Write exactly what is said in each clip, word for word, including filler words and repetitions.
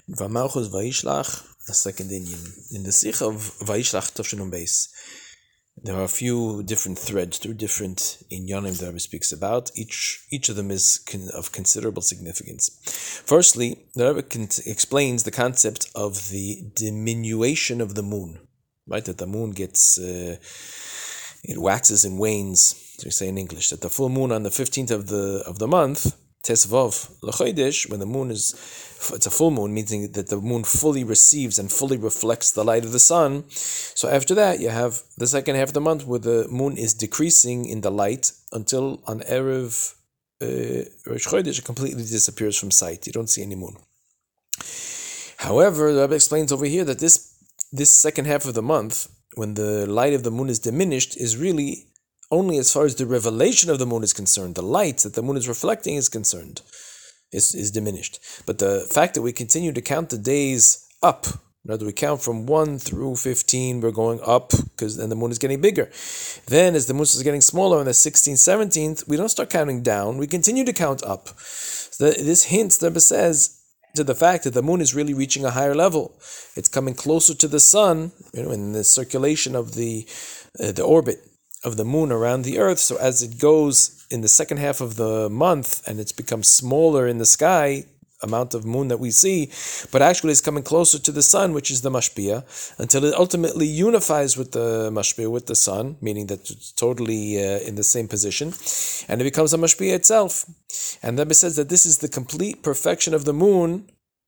Vamalchus Vayishlach, the second Inyan. In the Sikh of Vayishlach Tavshinum Beis, there are a few different threads, through different inyanim the Rebbe speaks about. Each each of them is con- of considerable significance. Firstly, the Rebbe con- explains the concept of the diminution of the moon, right? That the moon gets, uh, it waxes and wanes, as we say in English. That the full moon on the fifteenth of the of the month, Tesvav L'chodesh, when the moon is, it's a full moon, meaning that the moon fully receives and fully reflects the light of the sun. So after that, you have the second half of the month where the moon is decreasing in the light until on Erev uh, Rosh Chodesh it completely disappears from sight. You don't see any moon. However, the Rebbe explains over here that this this second half of the month, when the light of the moon is diminished, is really only as far as the revelation of the moon is concerned. The light that the moon is reflecting is concerned, is, is diminished. But the fact that we continue to count the days up, in other words, we count from one through fifteen, we're going up, because then the moon is getting bigger. Then as the moon is getting smaller on the sixteenth, seventeenth, we don't start counting down, we continue to count up. So this hints, the Rebbe says, to the fact that the moon is really reaching a higher level. It's coming closer to the sun, you know, in the circulation of the uh, the orbit of the moon around the earth. So as it goes in the second half of the month and it's become smaller in the sky, amount of moon that we see, but actually it's coming closer to the sun, which is the mashpia, until it ultimately unifies with the mashpia, with the sun, meaning that it's totally uh, in the same position, and it becomes a mashpia itself. And the Rebbe says that this is the complete perfection of the moon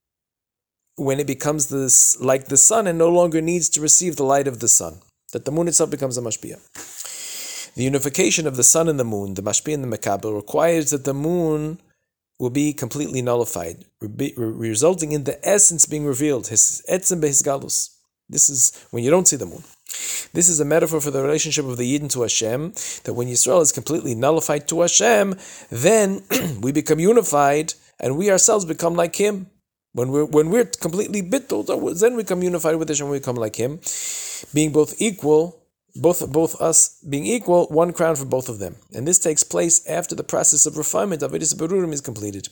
when it becomes this like the sun and no longer needs to receive the light of the sun, that the moon itself becomes a mashpia. The unification of the sun and the moon, the mashpia and the mekabel, requires that the moon will be completely nullified, re- resulting in the essence being revealed, his etzem behisgalus. This is when you don't see the moon. This is a metaphor for the relationship of the Yidden to Hashem, that when Yisrael is completely nullified to Hashem, then we become unified and we ourselves become like Him. When we're when we're completely bittul, then we become unified with Hashem, we become like Him, being both equal. Both both us being equal, one crown for both of them. And this takes place after the process of refinement of Avodas Berurim is completed.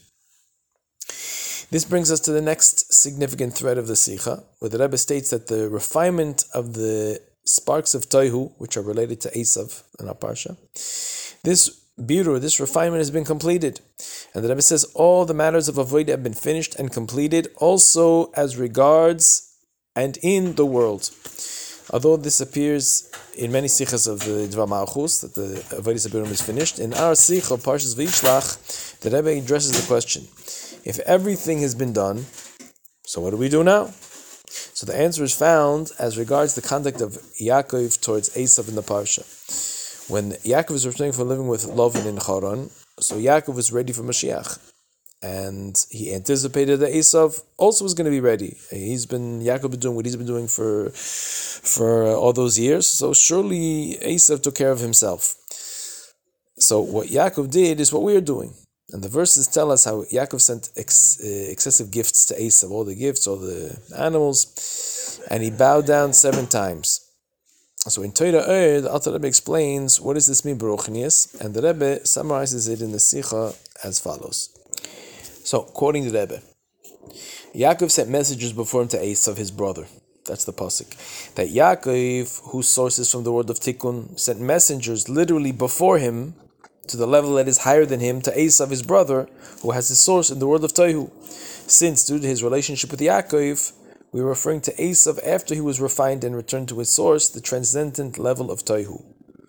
This brings us to the next significant thread of the Sikha, where the Rebbe states that the refinement of the sparks of Tohu, which are related to Esav in our Parsha, this birur, this refinement has been completed. And the Rebbe says all the matters of Avodah have been finished and completed, also as regards and in the world. Although this appears in many sikhas of the Dvar Malchus, that the Avodas Berurim is finished, in our sikh of Parshas Vayishlach, the Rebbe addresses the question: if everything has been done, so what do we do now? So the answer is found as regards the conduct of Yaakov towards Esav in the Parsha. When Yaakov is returning from living with Lavan in Haran, so Yaakov was ready for Mashiach. And he anticipated that Esav also was going to be ready. He's been Yaakov been doing what he's been doing for for all those years. So surely Esav took care of himself. So what Yaakov did is what we are doing. And the verses tell us how Yaakov sent ex, uh, excessive gifts to Esav, all the gifts, all the animals, and he bowed down seven times. So in Torah Ohr, the Alter Rebbe explains what does this mean, Beruchnius, and the Rebbe summarizes it in the Sikha as follows. So, quoting the Rebbe, Yaakov sent messengers before him to Esav, his brother. That's the pasuk. That Yaakov, whose source is from the word of Tikkun, sent messengers literally before him to the level that is higher than him, to Esav, his brother, who has his source in the word of Tohu. Since, due to his relationship with Yaakov, we are referring to Esav after he was refined and returned to his source, the transcendent level of Tohu.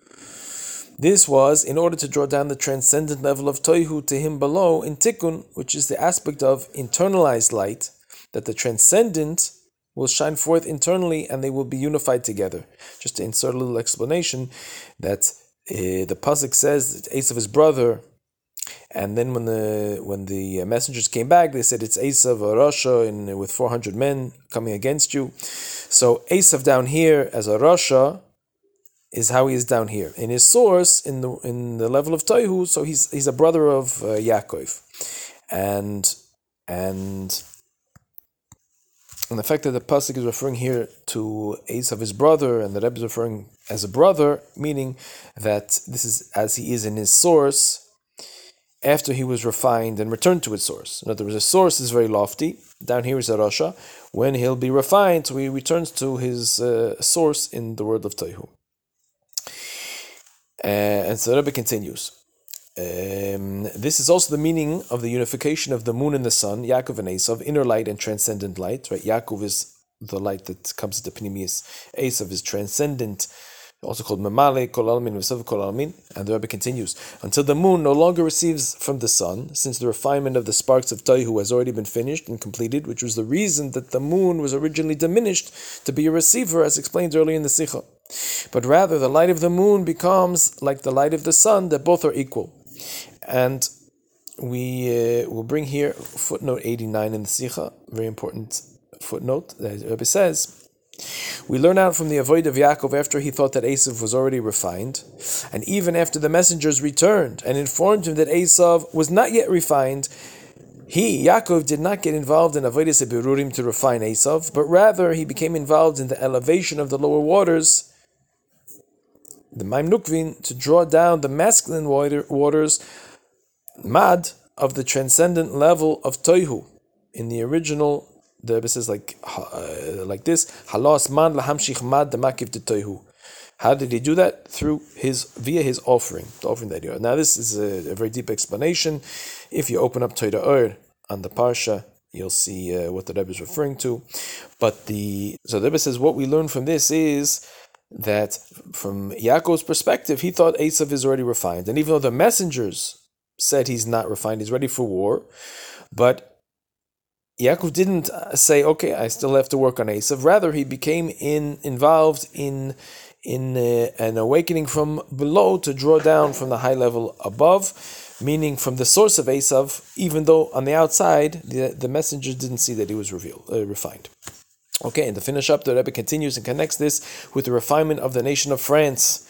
This was in order to draw down the transcendent level of Tohu to him below in Tikkun, which is the aspect of internalized light, that the transcendent will shine forth internally and they will be unified together. Just to insert a little explanation, that uh, the pasuk says that Esav his brother, and then when the when the messengers came back, they said it's Esav a Rasha in with four hundred men coming against you. So Esav down here as a Rasha is how he is down here in his source in the in the level of Tohu. So he's he's a brother of uh, Yaakov, and and and the fact that the pasuk is referring here to Esav, his brother, and the Rebbe is referring as a brother, meaning that this is as he is in his source, after he was refined and returned to its source. In other words, the source is very lofty. Down here is a Rasha. When he'll be refined, so he returns to his uh, source in the world of Toihu. Uh, and so the Rebbe continues. Um, this is also the meaning of the unification of the moon and the sun, Yaakov and Esav, inner light and transcendent light. Right? Yaakov is the light that comes to Pnimius. Esav is transcendent, also called Mamale, Kol Almin, Vesav Kol Almin. And the Rebbe continues, until the moon no longer receives from the sun, since the refinement of the sparks of Toihu has already been finished and completed, which was the reason that the moon was originally diminished to be a receiver, as explained earlier in the Sikha. But rather, the light of the moon becomes like the light of the sun, that both are equal. And we uh, will bring here footnote eighty-nine in the Sikha, very important footnote. The Rebbe says, we learn out from the avoid of Yaakov after he thought that Esav was already refined, and even after the messengers returned and informed him that Esav was not yet refined, he, Yaakov, did not get involved in avodas birurim to refine Esav, but rather he became involved in the elevation of the lower waters, the Maim Nukvin, to draw down the masculine water, waters, Mad, of the transcendent level of Toihu. In the original, the Rebbe says like uh, like this: Halas man lahamshich mad demakiv de Toihu. How did he do that? Through his via his offering, the offering that he had. Now this is a, a very deep explanation. If you open up Torah Ur on the Parsha, you'll see uh, what the Rebbe is referring to. But the so the Rebbe says what we learn from this is that from Yaakov's perspective, he thought Esav is already refined. And even though the messengers said he's not refined, he's ready for war, but Yaakov didn't say, okay, I still have to work on Esav. Rather, he became in involved in, in uh, an awakening from below to draw down from the high level above, meaning from the source of Esav, even though on the outside, the, the messengers didn't see that he was revealed, uh, refined. Okay, and to finish up, the Rebbe continues and connects this with the refinement of the nation of France,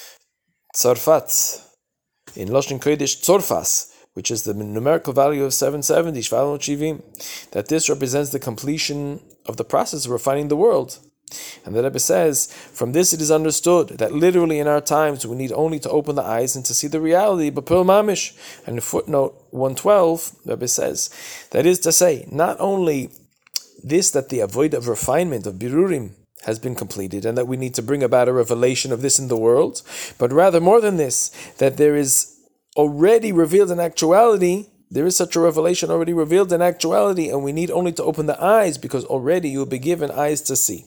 Tzarfat, in Lashon Kodesh Tzorfas, which is the numerical value of seven seventy, that this represents the completion of the process of refining the world. And the Rebbe says, from this it is understood that literally in our times we need only to open the eyes and to see the reality, but Pil Mamish. And in footnote one twelve, the Rebbe says, that is to say, not only this, that the avoid of refinement of birurim has been completed and that we need to bring about a revelation of this in the world, but rather more than this, that there is already revealed in actuality, there is such a revelation already revealed in actuality, and we need only to open the eyes because already you will be given eyes to see.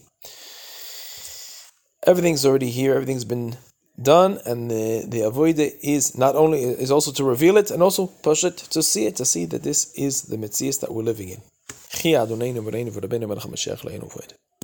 Everything's already here, everything's been done, and the, the avoida is not only, is also to reveal it and also push it to see it, to see that this is the Metzias that we're living in.